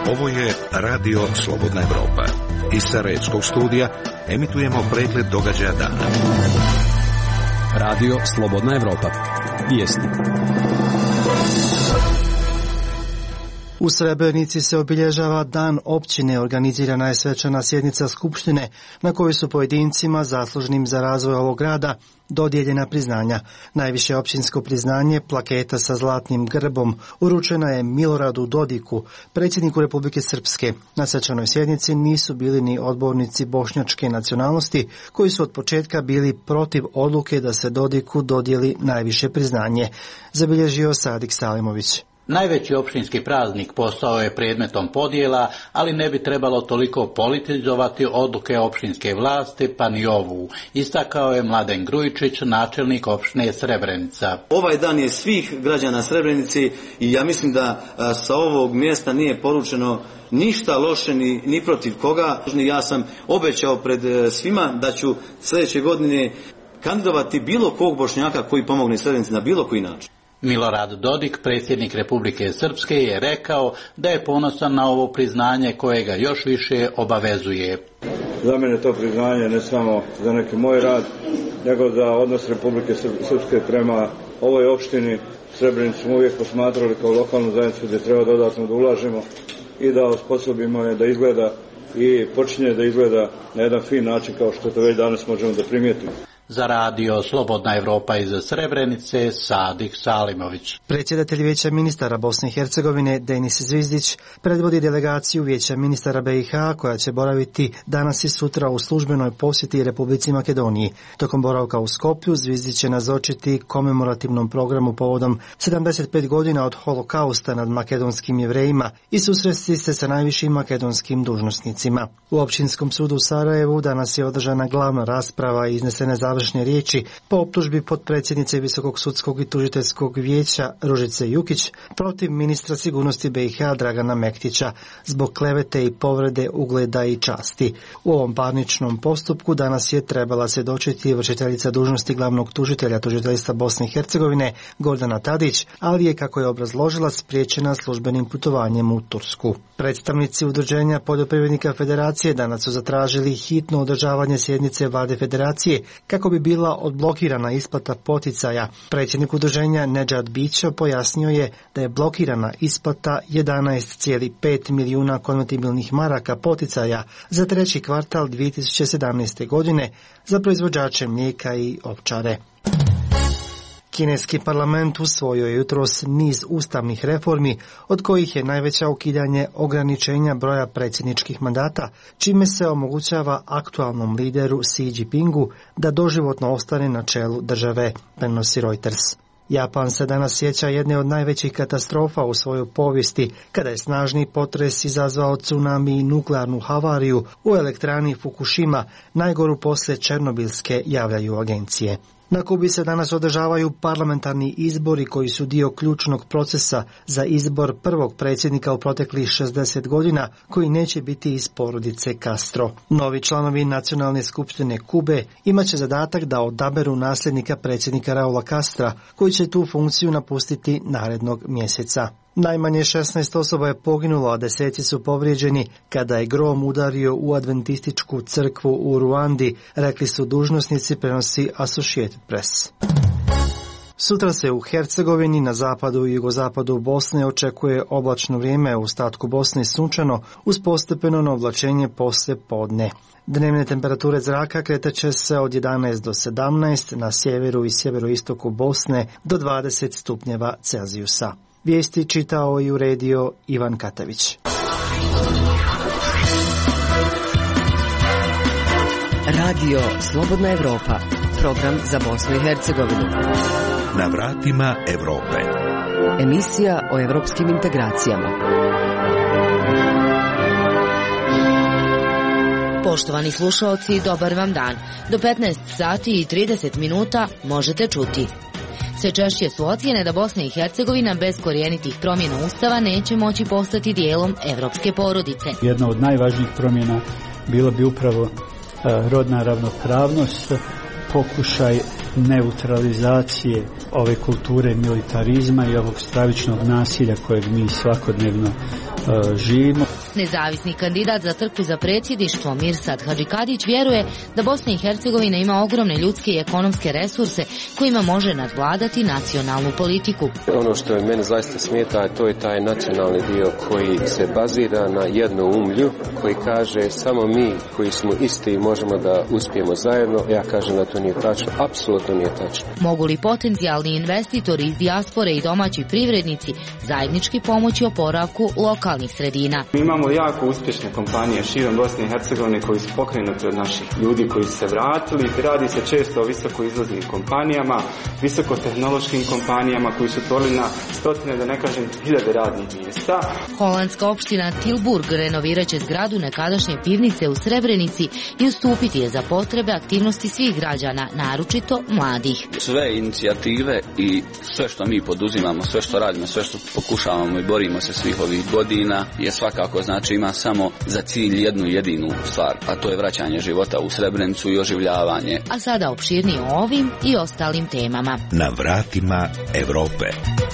Ovo je Radio Slobodna Evropa. Iz Sarajevskog studija emitujemo pregled događaja dana. Radio Slobodna Evropa. Vijesti. U Srebrenici se obilježava Dan općine. Organizirana je svečana sjednica Skupštine na kojoj su pojedincima zaslužnim za razvoj ovog grada dodijeljena priznanja. Najviše općinsko priznanje, plaketa sa zlatnim grbom, uručena je Miloradu Dodiku, predsjedniku Republike Srpske. Na svečanoj sjednici nisu bili ni odbornici bošnjačke nacionalnosti, koji su od početka bili protiv odluke da se Dodiku dodijeli najviše priznanje, zabilježio Sadik Salimović. Najveći općinski praznik postao je predmetom podjela, ali ne bi trebalo toliko politizovati odluke općinske vlasti, pa ni ovu, istakao je Mladen Grujičić, načelnik općine Srebrenica. Ovaj dan je svih građana Srebrenici i ja mislim da sa ovog mjesta nije poručeno ništa loše ni protiv koga. Ja sam obećao pred svima da ću sljedeće godine kandidovati bilo kog Bošnjaka koji pomogne Srebrenici na bilo koji način. Milorad Dodik, predsjednik Republike Srpske, je rekao da je ponosan na ovo priznanje koje ga još više obavezuje. Za mene to priznanje ne samo za neki moj rad, nego za odnos Republike Srpske prema ovoj opštini. Srebrenicu smo uvijek posmatrali kao lokalnu zajednicu gdje treba dodatno da ulažemo i da osposobimo je da izgleda i počinje da izgleda na jedan fin način kao što to već danas možemo da primijetimo. Za Radio Slobodna Evropa iz Srebrenice, Sadik Salimović. Predsjedatelj Vijeća ministara Bosne i Hercegovine Denis Zvizdić predvodi delegaciju Vijeća ministara BiH koja će boraviti danas i sutra u službenoj posjeti Republici Makedoniji. Tokom boravka u Skoplju Zvizdić će nazočiti komemorativnom programu povodom 75 godina od holokausta nad makedonskim Jevrejima i susresti se sa najvišim makedonskim dužnosnicima. U Općinskom sudu u Sarajevu danas je održana glavna rasprava i iznesene završne riječi po optužbi potpredsjednice Visokog sudskog i tužiteljskog vijeća Ružice Jukić protiv ministra sigurnosti BiH Dragana Mektića zbog klevete i povrede ugleda i časti. U ovom parničnom postupku danas je trebala svjedočiti vršiteljica dužnosti glavnog tužitelja tužiteljstva Bosne i Hercegovine Gordana Tadić, ali je, kako je obrazložila, spriječena službenim putovanjem u Tursku. Predstavnici Udruženja poljoprivrednika Federacije danas su zatražili hitno održavanje sjednice Vlade Federacije kako bi bila odblokirana isplata poticaja. Predsjednik udruženja Nedžad Bićo pojasnio je da je blokirana isplata 11,5 milijuna konvertibilnih maraka poticaja za treći kvartal 2017. godine za proizvođače mlijeka i ovčare. Kineski parlament usvojio je jutros niz ustavnih reformi, od kojih je najveća ukidanje ograničenja broja predsjedničkih mandata, čime se omogućava aktualnom lideru Xi Jinpingu da doživotno ostane na čelu države, prenosi Reuters. Japan se danas sjeća jedne od najvećih katastrofa u svojoj povijesti, kada je snažni potres izazvao tsunami i nuklearnu havariju u elektrani Fukushima, najgoru poslije Černobilske, javljaju agencije. Na Kubi se danas održavaju parlamentarni izbori koji su dio ključnog procesa za izbor prvog predsjednika u proteklih 60 godina, koji neće biti iz porodice Castro. Novi članovi Nacionalne skupštine Kube imat će zadatak da odaberu nasljednika predsjednika Raula Castra, koji će tu funkciju napustiti narednog mjeseca. Najmanje 16 osoba je poginulo, a deseci su povrijeđeni kada je grom udario u adventističku crkvu u Ruandi, rekli su dužnosnici, prenosi Associated Press. Sutra se u Hercegovini, na zapadu i jugozapadu Bosne očekuje oblačno vrijeme, u ostatku Bosne sunčano uz postepeno oblačenje poslije podne. Dnevne temperature zraka kretat će se od 11 do 17, na sjeveru i sjeveroistoku Bosne do 20 stupnjeva Celzijusa. Vijesti čitao i uredio Ivan Katavić. Radio Slobodna Evropa, program za Bosnu i Hercegovinu. Na vratima Evrope. Emisija o evropskim integracijama. Poštovani slušalci, dobar vam dan. Do 15 sati i 30 minuta možete čuti. Sve češće su ocjene da Bosna i Hercegovina bez korijenitih promjena Ustava neće moći postati dijelom evropske porodice. Jedna od najvažnijih promjena bila bi upravo rodna ravnopravnost, pokušaj neutralizacije ove kulture militarizma i ovog stravičnog nasilja kojeg mi svakodnevno živimo. Nezavisni kandidat za trku za predsjedništvo Mirsad Hadžikadić vjeruje da Bosna i Hercegovina ima ogromne ljudske i ekonomske resurse kojima može nadvladati nacionalnu politiku. Ono što je meni zaista smeta, to je taj nacionalni dio koji se bazira na jednoumlju, koji kaže samo mi koji smo isti možemo da uspijemo zajedno. Ja kažem da to nije tačno, apsolutno nije tačno. Mogu li potencijalni investitori iz dijaspore i domaći privrednici zajednički pomoći oporavku lokalnih sredina? Mi imamo jako uspješne kompanije širom Bosne i Hercegovine koji su pokrenuti od naših ljudi koji su se vratili. Radi se često o visoko izlaznim kompanijama, visokotehnološkim kompanijama koji su otvorili na stotine, da ne kažem hiljade radnih mjesta. Holandska opština Tilburg renovirat će zgradu nekadašnje pivnice u Srebrenici i ustupiti je za potrebe aktivnosti svih građana, naročito mladih. Sve inicijative i sve što mi poduzimamo, sve što radimo, sve što pokušavamo i borimo se svih ovih godina je svakako znači ima samo za cilj jednu jedinu stvar, a to je vraćanje života u Srebrenicu i oživljavanje. A sada opširnije o ovim i ostalim temama. Na vratima Evrope.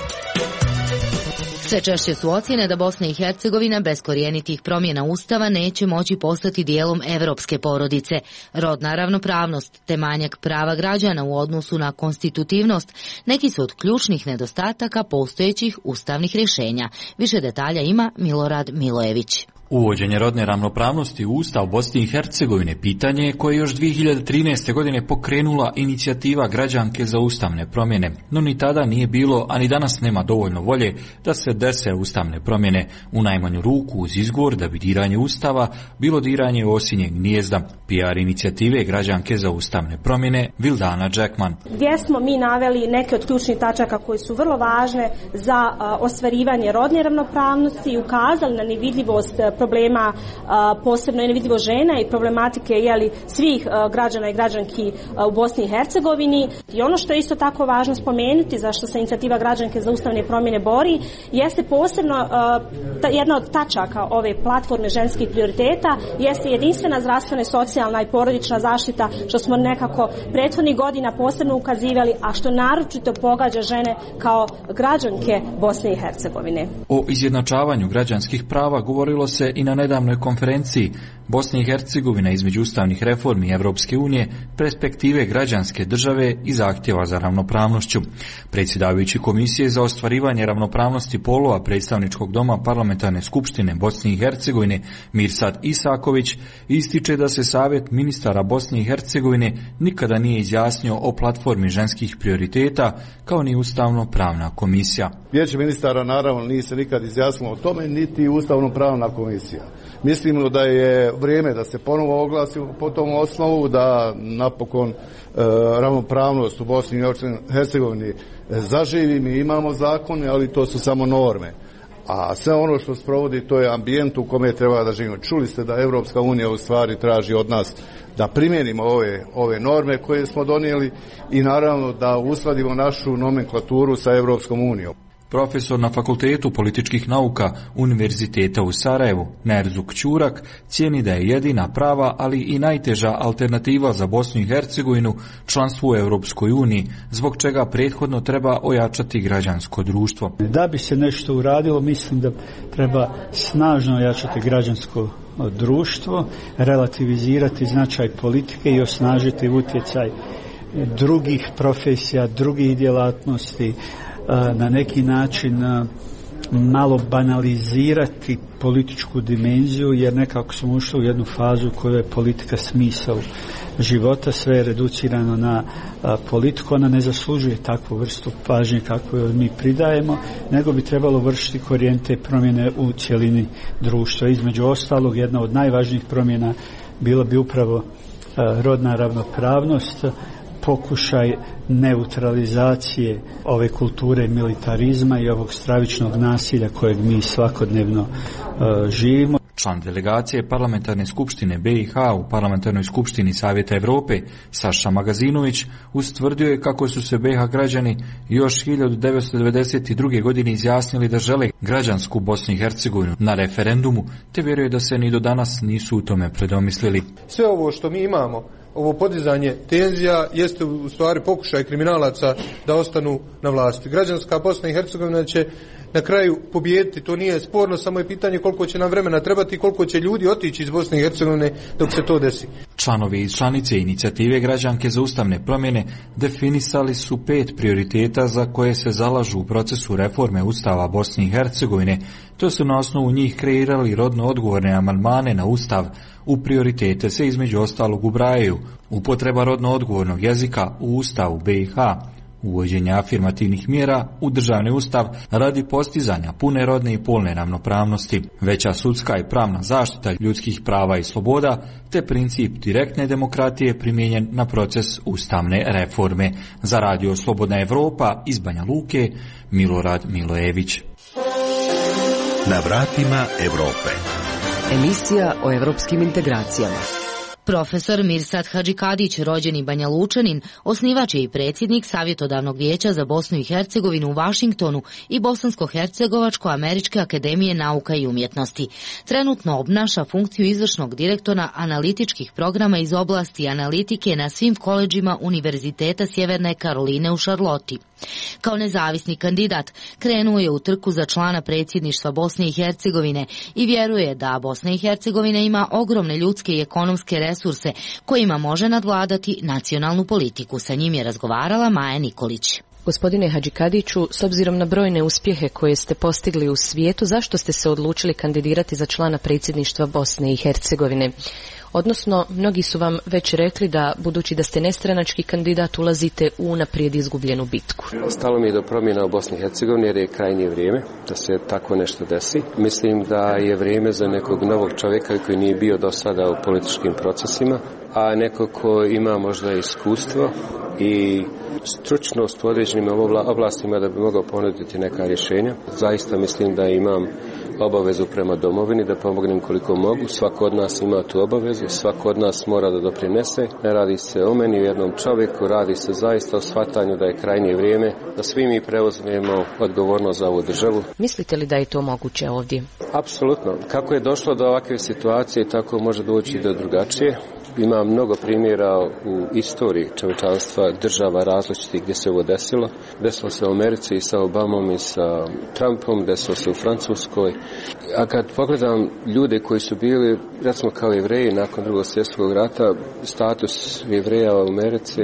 Sve češće su ocjene da Bosna i Hercegovina bez korijenitih promjena Ustava neće moći postati dijelom evropske porodice. Rodna ravnopravnost te manjak prava građana u odnosu na konstitutivnost neki su od ključnih nedostataka postojećih ustavnih rješenja. Više detalja ima Milorad Milojević. Uvođenje rodne ravnopravnosti u Ustav Bosne i Hercegovine pitanje je koje još 2013. godine pokrenula inicijativa građanke za ustavne promjene, no ni tada nije bilo, a ni danas nema dovoljno volje da se dese ustavne promjene, u najmanju ruku uz izgovor da bi diranje Ustava bilo diranje osinjeg gnijezda. PR inicijative građanke za ustavne promjene Vildana Džekman. Gdje smo mi naveli neke od ključnih tačaka koje su vrlo važne za ostvarivanje rodne ravnopravnosti i ukazali na nevidljivost problema, posebno je nevidljivo žena i problematike svih građana i građanki u Bosni i Hercegovini. I ono što je isto tako važno spomenuti, zašto se inicijativa građanke za ustavne promjene bori, jeste posebno jedna od tačaka ove platforme ženskih prioriteta, jeste jedinstvena zdravstvena, socijalna i porodična zaštita, što smo nekako prethodnih godina posebno ukazivali, a što naročito pogađa žene kao građanke Bosne i Hercegovine. O izjednačavanju građanskih prava govorilo se i na nedavnoj konferenciji Bosne i Hercegovine između ustavnih reformi Evropske unije, perspektive građanske države i zahtjeva za ravnopravnošću. Predsjedavajući Komisije za ostvarivanje ravnopravnosti polova Predstavničkog doma Parlamentarne skupštine Bosne i Hercegovine Mirsad Isaković ističe da se Savjet ministara Bosne i Hercegovine nikada nije izjasnio o platformi ženskih prioriteta kao ni Ustavno-pravna komisija. Vijeće ministara naravno nije se nikad izjasnilo o tome, niti Ustavno-pravna komisija. Mislimo da je vrijeme da se ponovo oglasi po tom osnovu, da napokon ravnopravnost u Bosni i Hercegovini zaživi. Mi imamo zakone, ali to su samo norme. A sve ono što sprovodi, to je ambijent u kome treba da živimo. Čuli ste da Evropska unija u stvari traži od nas da primijenimo ove norme koje smo donijeli i naravno da uskladimo našu nomenklaturu sa Evropskom unijom. Profesor na Fakultetu političkih nauka Univerziteta u Sarajevu, Nerzuk Ćurak, cijeni da je jedina prava, ali i najteža alternativa za Bosnu i Hercegovinu članstvo u Europskoj uniji, zbog čega prethodno treba ojačati građansko društvo. Da bi se nešto uradilo, mislim da treba snažno ojačati građansko društvo, relativizirati značaj politike i osnažiti utjecaj drugih profesija, drugih djelatnosti, na neki način malo banalizirati političku dimenziju, jer nekako smo ušli u jednu fazu u kojoj je politika smisao života, sve je reducirano na politiku, ona ne zaslužuje takvu vrstu pažnje kakvu joj mi pridajemo, nego bi trebalo vršiti korijente promjene u cjelini društva. Između ostalog, jedna od najvažnijih promjena bila bi upravo rodna ravnopravnost, pokušaj neutralizacije ove kulture militarizma i ovog stravičnog nasilja kojeg mi svakodnevno živimo. Član delegacije Parlamentarne skupštine BiH u Parlamentarnoj skupštini Savjeta Europe Saša Magazinović ustvrdio je kako su se BiH građani još 1992. godine izjasnili da žele građansku Bosnu i Hercegovinu na referendumu, te vjeruje da se ni do danas nisu u tome predomislili. Sve ovo što mi imamo ovo podizanje tenzija jeste u stvari pokušaj kriminalaca da ostanu na vlasti. Građanska Bosna i Hercegovina će na kraju pobijediti, to nije sporno, samo je pitanje koliko će nam vremena trebati i koliko će ljudi otići iz Bosne i Hercegovine dok se to desi. Članovi i članice inicijative građanke za ustavne promjene definisali su 5 prioriteta za koje se zalažu u procesu reforme Ustava Bosne i Hercegovine. To su na osnovu njih kreirali rodno odgovorne amandmane na Ustav. U prioritete se između ostalog ubrajaju upotreba rodno odgovornog jezika u Ustavu BiH, uvođenje afirmativnih mjera u državni ustav radi postizanja pune rodne i polne ravnopravnosti, veća sudska i pravna zaštita ljudskih prava i sloboda, te princip direktne demokratije primijenjen na proces ustavne reforme. Za Radio Slobodna Evropa iz Banja Luke, Milorad Milojević. Na vratima Evrope. Emisija o evropskim integracijama. Profesor Mirsad Hadžikadić, rođeni Banja Lučanin, osnivač je i predsjednik Savjetodavnog vijeća za Bosnu i Hercegovinu u Vašingtonu i Bosansko-Hercegovačko-Američke akademije nauka i umjetnosti. Trenutno obnaša funkciju izvršnog direktora analitičkih programa iz oblasti analitike na svim koledžima Univerziteta Sjeverne Karoline u Šarloti. Kao nezavisni kandidat krenuo je u trku za člana predsjedništva Bosne i Hercegovine i vjeruje da Bosna i Hercegovina ima ogromne ljudske i ekonomske resurse kojima može nadvladati nacionalnu politiku. Sa njim je razgovarala Maja Nikolić. Gospodine Hadžikadiću, s obzirom na brojne uspjehe koje ste postigli u svijetu, zašto ste se odlučili kandidirati za člana predsjedništva Bosne i Hercegovine? Odnosno, mnogi su vam već rekli da, budući da ste nestranački kandidat, ulazite u unaprijed izgubljenu bitku. Stalo mi je do promjena u Bosni i Hercegovini jer je krajnje vrijeme da se tako nešto desi. Mislim da je vrijeme za nekog novog čovjeka koji nije bio do sada u političkim procesima, a neko ko ima možda iskustvo i stručnost u određenim oblastima da bi mogao ponuditi neka rješenja. Zaista mislim da imam obavezu prema domovini, da pomognem koliko mogu. Svako od nas ima tu obavezu, svako od nas mora da doprinese. Ne radi se o meni, o jednom čovjeku, radi se zaista o shvatanju da je krajnje vrijeme da svi mi preuzmemo odgovornost za ovu državu. Mislite li da je to moguće ovdje? Apsolutno. Kako je došlo do ovakve situacije, tako može doći do drugačije. Ima mnogo primjera u istoriji čovječanstva, država različitih gdje se ovo desilo. Desilo se u Americi i sa Obamom i sa Trumpom, desilo se u Francuskoj. A kad pogledam ljude koji su bili, recimo kao Jevreji nakon Drugog svjetskog rata, status Jevreja u Americi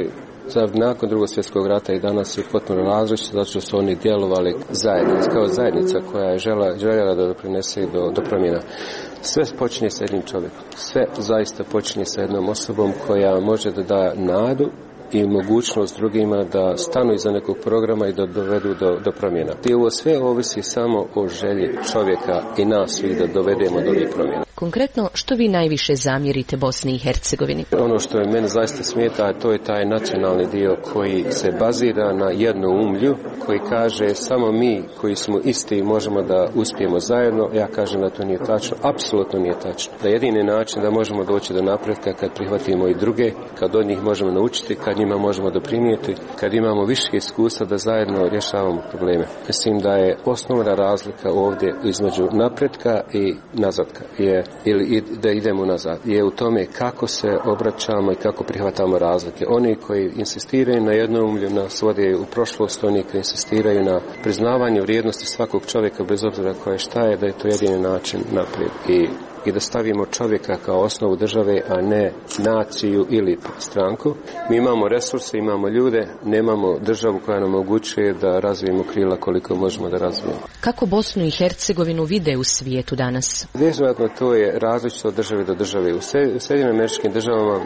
nakon Drugog svjetskog rata i danas je potpuno različit, zato što su oni djelovali kao zajednica koja je željela da doprinese do promjena. Sve počinje sa jednim čovjekom. Sve zaista počinje sa jednom osobom koja može da da nadu i mogućnost drugima da stanu iza nekog programa i da dovedu do promjena. I ovo sve ovisi samo o želji čovjeka i nas svih da dovedemo do ovih promjena. Konkretno, što vi najviše zamjerite Bosni i Hercegovini? Ono što je mene zaista smeta, to je taj nacionalni dio koji se bazira na jednoumlju, koji kaže samo mi koji smo isti možemo da uspijemo zajedno. Ja kažem da to nije tačno, apsolutno nije tačno. Da jedini način da možemo doći do napretka kad prihvatimo i druge, kad od njih možemo naučiti, kad njima možemo doprinijeti, kad imamo više iskustva da zajedno rješavamo probleme. Mislim da je osnovna razlika ovdje između napretka i nazadka ili da idemo nazad, je u tome kako se obraćamo i kako prihvatamo razlike. Oni koji insistiraju na jednoumlju nas vode u prošlost, oni koji insistiraju na priznavanju vrijednosti svakog čovjeka bez obzira koje šta je, da je to jedini način naprijed. I da stavimo čovjeka kao osnovu države, a ne naciju ili stranku. Mi imamo resurse, imamo ljude, nemamo državu koja nam omogućuje da razvijemo krila koliko možemo da razvijemo. Kako Bosnu i Hercegovinu vide u svijetu danas? Vjerojatno to je različito od države do države. U Sjedinjenim Američkim državama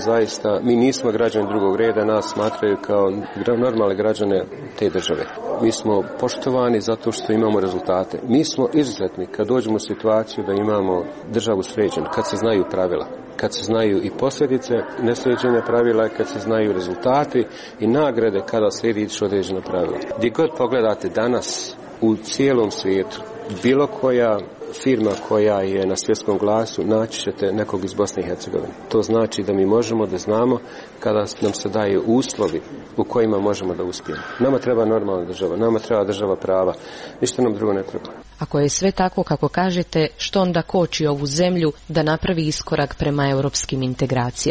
mi nismo građani drugog reda, nas smatraju kao normalne građane te države. Mi smo poštovani zato što imamo rezultate. Mi smo izuzetni kad dođemo u situaciju da imamo državu sređenu, kad se znaju pravila, kad se znaju i posljedice nesređenja pravila, kad se znaju rezultati i nagrade kada slijedi određena pravila. Gdje god pogledate danas u cijelom svijetu, bilo koja firma koja je na svjetskom glasu, naći ćete nekog iz Bosne i Hercegovine. To znači da mi možemo da znamo kada nam se daje uslovi u kojima možemo da uspijemo. Nama treba normalna država, nama treba država prava, ništa nam drugo ne treba. Ako je sve tako kako kažete, što onda koči ovu zemlju da napravi iskorak prema europskim integracijama?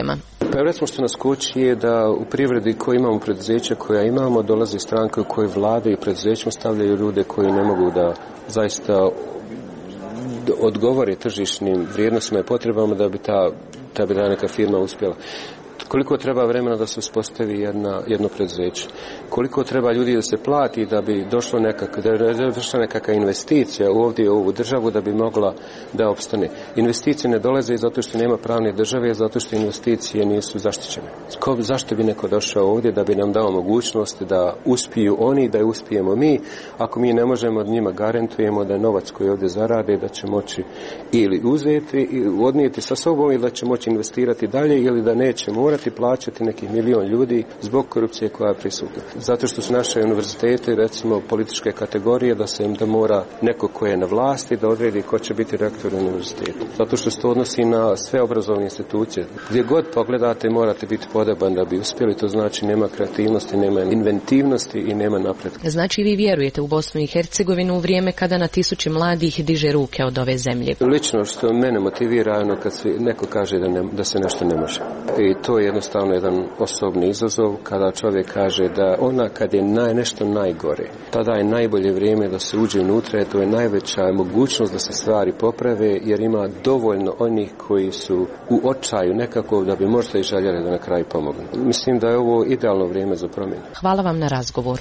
Pa recimo što nas koči je da u privredi koji imamo preduzeća koja imamo, dolaze stranke u kojoj vlade i preduzećima stavljaju ljude koji ne mogu da zaista odgovore tržišnim vrijednostima i potrebama da bi ta neka firma uspjela. Koliko treba vremena da se uspostavi jedno preduzeće? Koliko treba ljudi da se plati da bi došla nekakva investicija ovdje u ovu državu da bi mogla da opstane? Investicije ne dolaze zato što nema pravne države, zato što investicije nisu zaštićene. Zašto bi neko došao ovdje da bi nam dao mogućnost da uspiju oni, da uspijemo mi, ako mi ne možemo od njima garantujemo da novac koji ovdje zarade da će moći ili uzeti i odnijeti sa sobom ili da će moći investirati dalje ili da neće morati plaćati nekih 1 milion ljudi zbog korupcije koja je prisutna. Zato što su naše univerzitete, recimo političke kategorije, da mora neko ko je na vlasti da odredi ko će biti rektor univerziteta. Zato što se to odnosi na sve obrazovne institucije. Gdje god pogledate morate biti podoban da bi uspjeli, to znači nema kreativnosti, nema inventivnosti i nema napretka. Znači vi vjerujete u Bosnu i Hercegovinu u vrijeme kada na tisuće mladih diže ruke od ove zemlje? Lično što mene motivira kad neko kaže da se nešto ne može. I to je jednostavno jedan osobni izazov kada čovjek kaže da kad je nešto najgore, tada je najbolje vrijeme da se uđe unutra, to je najveća mogućnost da se stvari poprave jer ima dovoljno onih koji su u očaju nekako da bi možda i željeli da na kraju pomognu. Mislim da je ovo idealno vrijeme za promjenu. Hvala vam na razgovoru.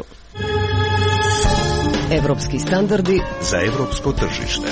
Evropski standardi za evropsko tržište.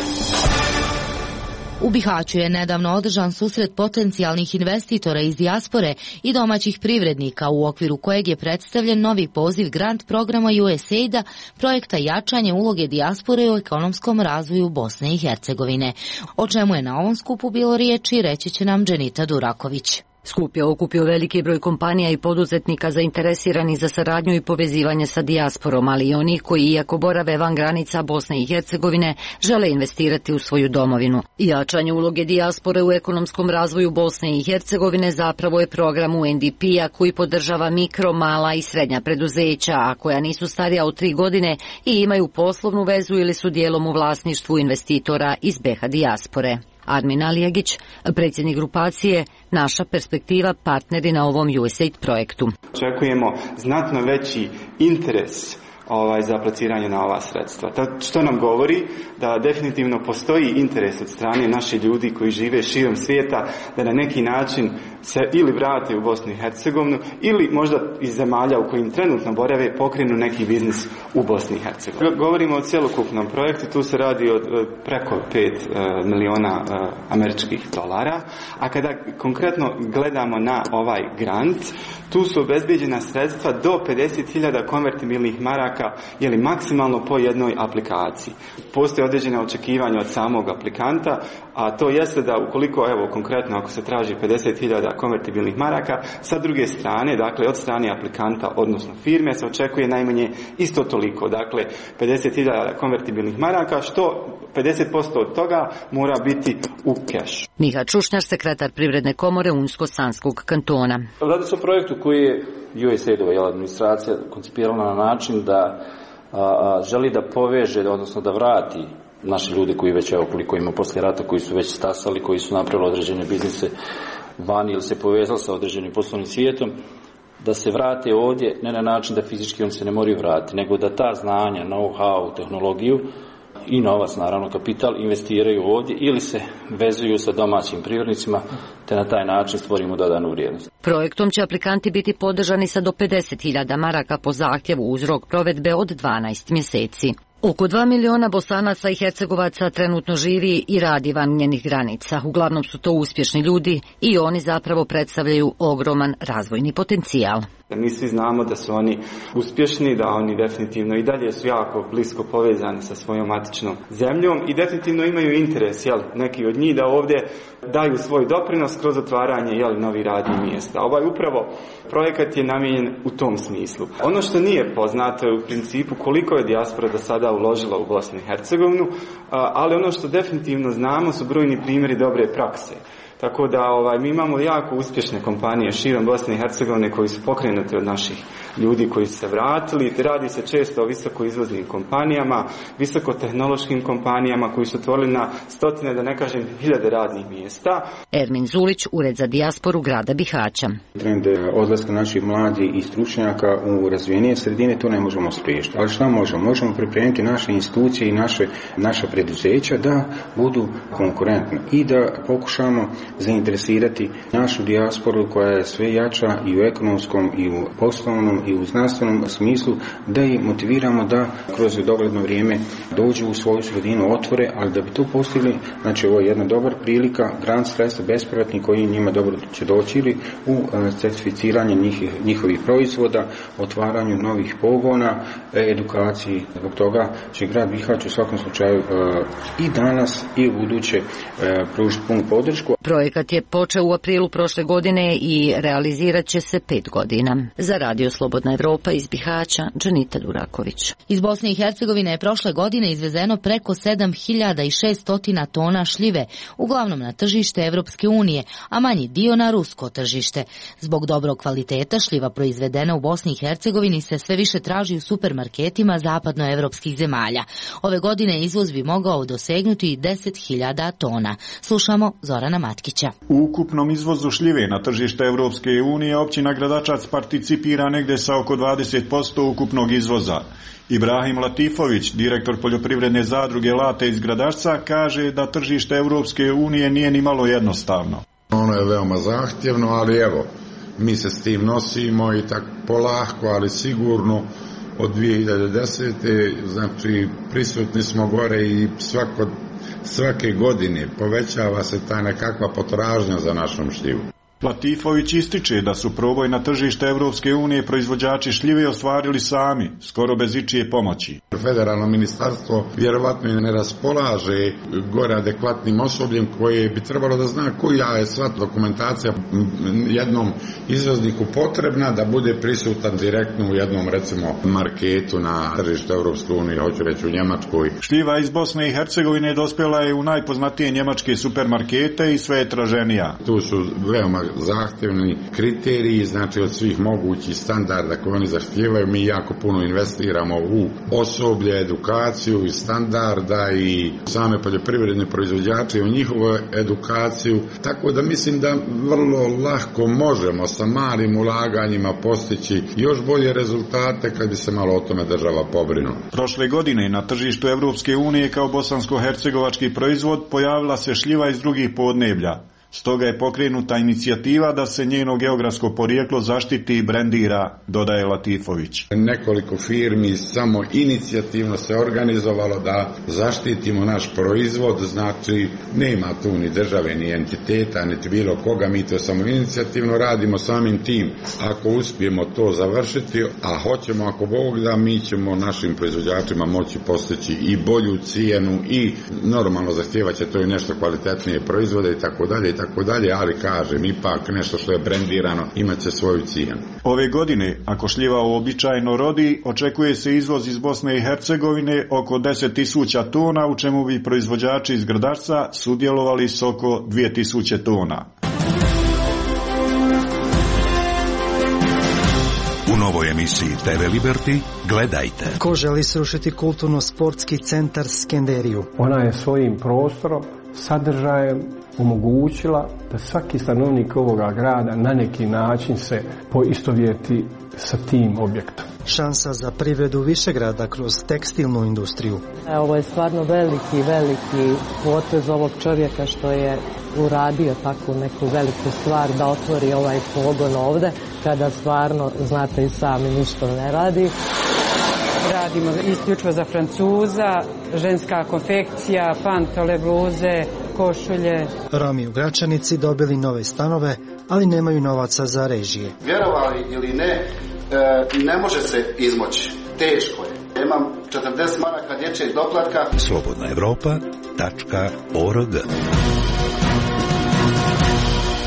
U Bihaću je nedavno održan susret potencijalnih investitora iz dijaspore i domaćih privrednika u okviru kojeg je predstavljen novi poziv grant programa USAID-a, projekta jačanje uloge dijaspore u ekonomskom razvoju Bosne i Hercegovine. O čemu je na ovom skupu bilo riječi, reći će nam Dženita Duraković. Skup je okupio veliki broj kompanija i poduzetnika zainteresirani za saradnju i povezivanje sa dijasporom, ali i onih koji, iako borave van granica Bosne i Hercegovine, žele investirati u svoju domovinu. Jačanje uloge dijaspore u ekonomskom razvoju Bosne i Hercegovine zapravo je program UNDP-a koji podržava mikro, mala i srednja preduzeća, a koja nisu starija od 3 godine i imaju poslovnu vezu ili su dijelom u vlasništvu investitora iz BiH dijaspore. Armin Alijagić, predsjednik grupacije Naša perspektiva, partneri na ovom USAID projektu. Očekujemo znatno veći interes za apliciranje na ova sredstva. Što nam govori da definitivno postoji interes od strane naših ljudi koji žive širom svijeta da na neki način se ili vrate u Bosnu i Hercegovinu ili možda iz zemalja u kojim trenutno borave pokrenu neki biznis u Bosni i Hercegovini. Govorimo o cjelokupnom projektu, tu se radi od preko 5 miliona američkih dolara, a kada konkretno gledamo na ovaj grant, tu su obezbijeđena sredstva do 50.000 konvertibilnih maraka, ili maksimalno po jednoj aplikaciji. Postoje određene očekivanja od samog aplikanta, a to jeste da ukoliko, konkretno ako se traži 50.000 konvertibilnih maraka, sa druge strane, dakle od strane aplikanta, odnosno firme, se očekuje najmanje isto toliko, dakle 50.000 konvertibilnih maraka, što 50% od toga mora biti u kešu. Miha Čušnjar, sekretar Privredne komore Unsko-Sanskog kantona. Radi se o projektu koji je USAID-ova administracija koncipirala na način da želi da poveže, odnosno da vrati naše ljude koji već, koliko ima poslije rata, koji su već stasali, koji su napravili određene biznise vani ili se povezali sa određenim poslovnim svijetom, da se vrate ovdje, ne na način da fizički on se ne moraju vratiti, nego da ta znanja, know-how, tehnologiju i novac, naravno kapital, investiraju ovdje ili se vezuju sa domaćim privrednicima, te na taj način stvorimo dodanu vrijednost. Projektom će aplikanti biti podržani sa do 50.000 maraka po zahtjevu uz rok provedbe od 12 mjeseci. Oko 2 miliona Bosanaca i Hercegovaca trenutno živi i radi van njenih granica. Uglavnom su to uspješni ljudi i oni zapravo predstavljaju ogroman razvojni potencijal. Mi svi znamo da su oni uspješni, da oni definitivno i dalje su jako blisko povezani sa svojom matičnom zemljom i definitivno imaju interes, neki od njih da ovdje daju svoj doprinos kroz otvaranje novih radnih mjesta. Ovaj upravo projekat je namijenjen u tom smislu. Ono što nije poznato je u principu koliko je dijaspora do sada uložila u Bosnu i Hercegovinu, ali ono što definitivno znamo su brojni primjeri dobre prakse. Tako da mi imamo jako uspješne kompanije širom Bosne i Hercegovine koji su pokrenuti od naših ljudi koji su se vratili. Radi se često o visoko izvoznim kompanijama, visokotehnološkim kompanijama koji su otvorili na stotine, da ne kažem hiljade radnih mjesta. Ermin Zulić, Ured za dijasporu grada Bihaća. Trend odlaska naših mladih i stručnjaka u razvijenije sredine, to ne možemo spriječiti. Ali šta možemo? Možemo pripremiti naše institucije i naša preduzeća da budu konkurentne i da pokušamo zainteresirati našu dijasporu koja je sve jača i u ekonomskom i u poslovnom i u znanstvenom smislu, da ih motiviramo da kroz dogledno vrijeme dođu u svoju sredinu, otvore, ali da bi to postigli, znači ovo je jedna dobra prilika, grant sredstva bespovratni koji njima dobro će doći ili u certificiranje njihovih proizvoda, otvaranju novih pogona, edukaciji. Zbog toga će grad Bihać u svakom slučaju i danas i u buduće pružiti punu podršku. Projekat je počeo u aprilu prošle godine i realizirat će se 5 godina. Za Radio Slobodna Evropa iz Bihaća, Džanita Duraković. Iz Bosne i Hercegovine je prošle godine izvezeno preko 7600 tona šljive, uglavnom na tržište Evropske unije, a manji dio na rusko tržište. Zbog dobrog kvaliteta šljiva proizvedena u Bosni i Hercegovini se sve više traži u supermarketima zapadnoevropskih zemalja. Ove godine izvoz bi mogao dosegnuti 10.000 tona. Slušamo Zorana Matkića. U ukupnom izvozu šljive na tržište Evropske unije općina Gradačac participira negdje sa oko 20% ukupnog izvoza. Ibrahim Latifović, direktor poljoprivredne zadruge Late iz Gradačca, kaže da tržište Evropske unije nije ni malo jednostavno. Ono je veoma zahtjevno, ali evo, mi se s tim nosimo i tako polahko, ali sigurno od 2010. znači prisutni smo gore i svake godine povećava se ta nekakva potražnja za našom šljivom. Latifović ističe da su proboj na tržište Evropske unije proizvođači šljive ostvarili sami, skoro bez ičije pomoći. Federalno ministarstvo vjerovatno ne raspolaže gore adekvatnim osobljem koje bi trebalo da zna koja je sva dokumentacija jednom izvozniku potrebna da bude prisutan direktno u jednom recimo marketu na tržištu Evropske unije, hoću reći u Njemačkoj. Šljiva iz Bosne i Hercegovine dospjela je u najpoznatije njemačke supermarkete i sve je traženija. Tu su veoma zahtjevni kriteriji, znači od svih mogućih standarda koje oni zahtijevaju. Mi jako puno investiramo u osoblje, edukaciju i standarda i same poljoprivredne proizvođače u njihovu edukaciju, tako da mislim da vrlo lahko možemo sa malim ulaganjima postići još bolje rezultate kad bi se malo o tome država pobrinula. Prošle godine na tržištu Evropske unije kao bosansko-hercegovački proizvod pojavila se šljiva iz drugih podneblja. Stoga je pokrenuta inicijativa da se njeno geografsko porijeklo zaštiti i brendira, dodaje Latifović. Nekoliko firmi samo inicijativno se organizovalo da zaštitimo naš proizvod, znači nema tu ni države, ni entiteta, niti bilo koga, mi to samo inicijativno radimo samim tim. Ako uspijemo to završiti, a hoćemo ako Bog da, mi ćemo našim proizvođačima moći postići i bolju cijenu i normalno zahtjevat će to i nešto kvalitetnije proizvode i tako dalje, ali kažem, ipak nešto što je brendirano imat će svoju cijenu. Ove godine, ako šljiva uobičajeno rodi, očekuje se izvoz iz Bosne i Hercegovine oko 10.000 tona, u čemu bi proizvođači iz Gradačca sudjelovali s oko 2.000 tona. U novoj emisiji TV Liberty gledajte. Ko želi srušiti kulturno-sportski centar Skenderiju? Ona je svojim prostorom, sadržajem omogućila da svaki stanovnik ovoga grada na neki način se poistovjeti sa tim objektom. Šansa za privredu Višegrada kroz tekstilnu industriju. Ovo je stvarno veliki potez ovog čovjeka što je uradio takvu neku veliku stvar da otvori ovaj pogon ovde, kada stvarno, znate i sami, ništa ne radi. Radimo isključivo za Francuza, ženska konfekcija, pantole, bluze, košulje. Romi u Gračanici dobili nove stanove, ali nemaju novaca za režije. Vjerovali ili ne može se izmoći. Teško je. Imam 40 maraka dječjeg doplatka. Slobodnaevropa.org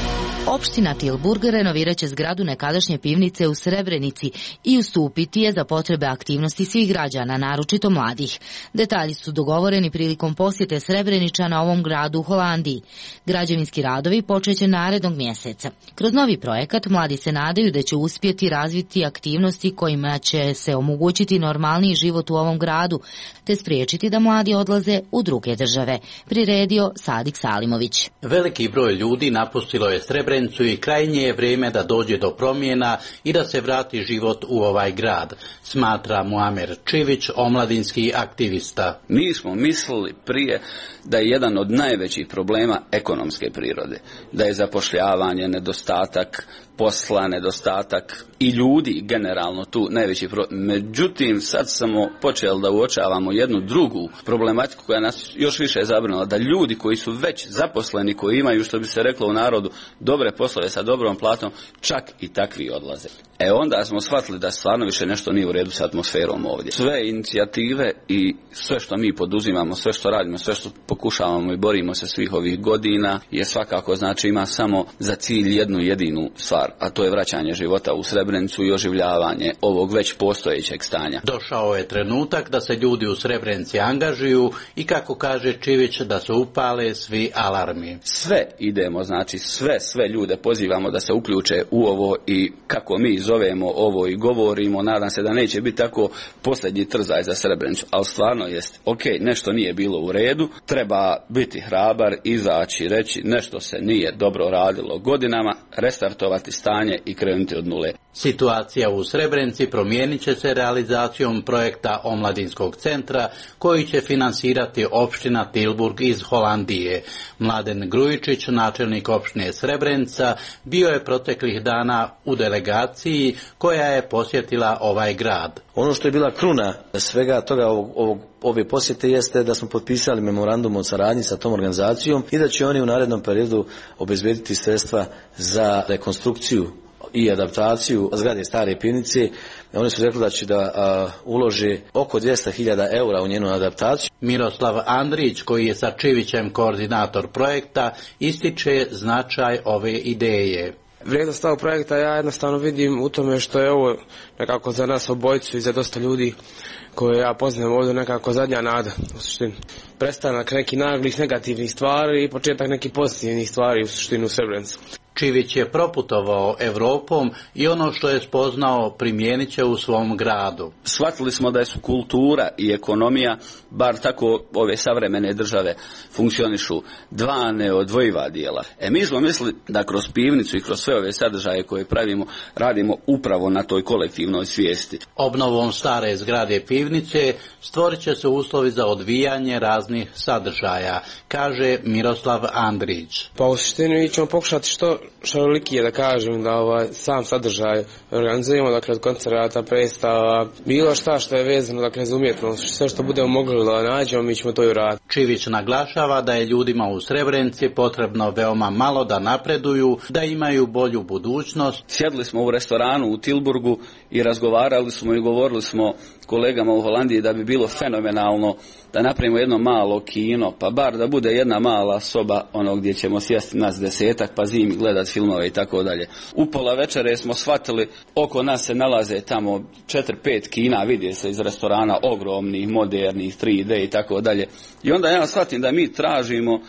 Opština Tilburg renovirat će zgradu nekadašnje pivnice u Srebrenici i ustupiti je za potrebe aktivnosti svih građana, naročito mladih. Detalji su dogovoreni prilikom posjete Srebreničana ovom gradu u Holandiji. Građevinski radovi počeće narednog mjeseca. Kroz novi projekat mladi se nadaju da će uspjeti razviti aktivnosti kojima će se omogućiti normalniji život u ovom gradu, te spriječiti da mladi odlaze u druge države. Priredio Sadik Salimović. Veliki broj ljudi napustilo je Srebrenicu i krajnje je vrijeme da dođe do promjena i da se vrati život u ovaj grad, smatra Muamer Čivić, omladinski aktivista. Mi smo mislili prije da je jedan od najvećih problema ekonomske prirode, da je zapošljavanje, nedostatak posla, nedostatak i ljudi generalno tu najveći problem. Međutim, sad smo počeli da uočavamo jednu drugu problematiku koja nas još više zabrinula, da ljudi koji su već zaposleni, koji imaju, što bi se reklo u narodu, dobre poslove sa dobrom platom, čak i takvi odlaze. Onda smo shvatili da stvarno više nešto nije u redu s atmosferom ovdje. Sve inicijative i sve što mi poduzimamo, sve što radimo, sve što pokušavamo i borimo se svih ovih godina je svakako, znači, ima samo za cilj jednu jedinu stvar, a to je vraćanje života u Srebrenicu i oživljavanje ovog već postojećeg stanja. Došao je trenutak da se ljudi u Srebrenici angažuju i, kako kaže Čivić, da se upale svi alarmi. Sve idemo, znači sve ljude pozivamo da se uključe u ovo i kako mi zovemo ovo i govorimo, nadam se da neće biti tako posljednji trzaj za Srebrenicu, ali stvarno jest, nešto nije bilo u redu, treba biti hrabar, izaći, reći nešto se nije dobro radilo godinama, restartovati stanje i krenuti od nule. Situacija u Srebrenici promijenit će se realizacijom projekta Omladinskog centra koji će finansirati opština Tilburg iz Holandije. Mladen Grujičić, načelnik opštine Srebrenica, bio je proteklih dana u delegaciji koja je posjetila ovaj grad. Ono što je bila kruna svega toga ove posjete jeste da smo potpisali memorandum o saradnji sa tom organizacijom i da će oni u narednom periodu obezbediti sredstva za rekonstrukciju i adaptaciju zgrade stare pivnice. Oni su rekli da će da ulože oko 200.000 eura u njenu adaptaciju. Miroslav Andrić, koji je sa Čivićem koordinator projekta, ističe značaj ove ideje. Vrijednost ovog projekta ja jednostavno vidim u tome što je ovo nekako za nas obojicu i za dosta ljudi koje ja poznam ovdje nekako zadnja nada u suštini. Prestanak nekih naglih negativnih stvari i početak nekih pozitivnih stvari u suštini u Srebrenicu. Čivić je proputovao Evropom i ono što je spoznao primijenit će u svom gradu. Shvatili smo da su kultura i ekonomija, bar tako ove savremene države funkcionišu, dva neodvojiva dijela. Mi smo mislili da kroz pivnicu i kroz sve ove sadržaje koje pravimo, radimo upravo na toj kolektivnoj svijesti. Obnovom stare zgrade pivnice stvorit će se uslovi za odvijanje raznih sadržaja, kaže Miroslav Andrić. Pa u suštini mi ćemo pokušati što šarolikije da kažem, da sam sadržaj organizujemo, dakle od koncerata, predstava, bilo šta što je vezano, dakle za umjetnost, sve što budemo mogli da nađemo, mi ćemo to i uraditi. Čivić naglašava da je ljudima u Srebrenici potrebno veoma malo da napreduju, da imaju bolju budućnost. Sjedli smo u restoranu u Tilburgu i razgovarali smo i govorili smo kolegama u Holandiji da bi bilo fenomenalno da napravimo jedno malo kino, pa bar da bude jedna mala soba gdje ćemo sjesti nas 10 pa zimi gledati filmove i tako dalje. U pola večere smo shvatili, oko nas se nalaze tamo 4-5 kina, vidi se iz restorana, ogromnih, modernih, 3D i tako dalje. I onda ja shvatim da mi tražimo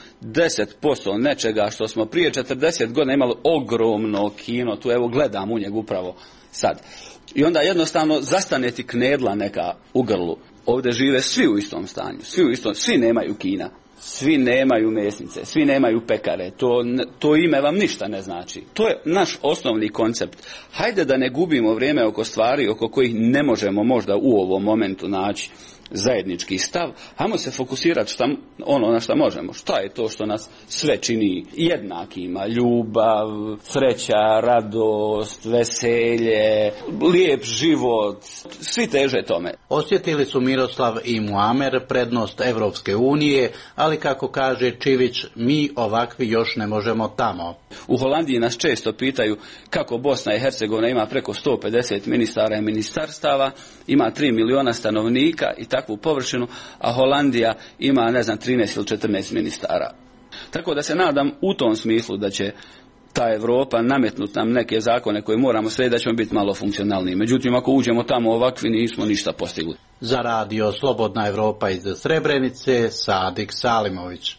10% nečega što smo prije 40 godina imali ogromno kino, tu evo gledam u njega upravo sad. I onda jednostavno zastane ti knedla neka u grlu. Ovdje žive svi u istom stanju, svi nemaju kina, svi nemaju mesnice, svi nemaju pekare, to ime vam ništa ne znači. To je naš osnovni koncept. Hajde da ne gubimo vrijeme oko stvari oko kojih ne možemo možda u ovom momentu naći zajednički stav, hajmo se fokusirati na što možemo. Šta je to što nas sve čini jednakima? Ljubav, sreća, radost, veselje, lijep život, svi teže tome. Osjetili su Miroslav i Muamer prednost Evropske unije, ali kako kaže Čivić, mi ovakvi još ne možemo tamo. U Holandiji nas često pitaju kako Bosna i Hercegovina ima preko 150 ministara i ministarstava, ima 3 miliona stanovnika i takvu površinu, a Holandija ima 13 ili 14 ministara. Tako da se nadam u tom smislu da će ta Evropa nametnut nam neke zakone koje moramo slijediti, da ćemo biti malo funkcionalniji. Međutim, ako uđemo tamo ovakvi, nismo ništa postigli. Za radio Slobodna Evropa iz Srebrenice, Sadik Salimović.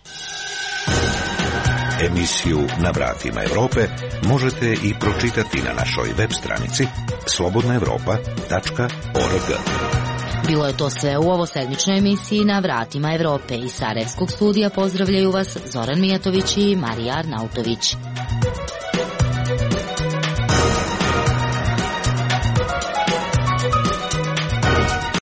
Emisiju Na vratima Europe možete i pročitati na našoj web stranici slobodnaevropa.org. Bilo je to sve u ovosedmičnoj emisiji Na vratima Europe. Iz Sarajevskog studija pozdravljaju vas Zoran Mijatović i Marija Arnautović.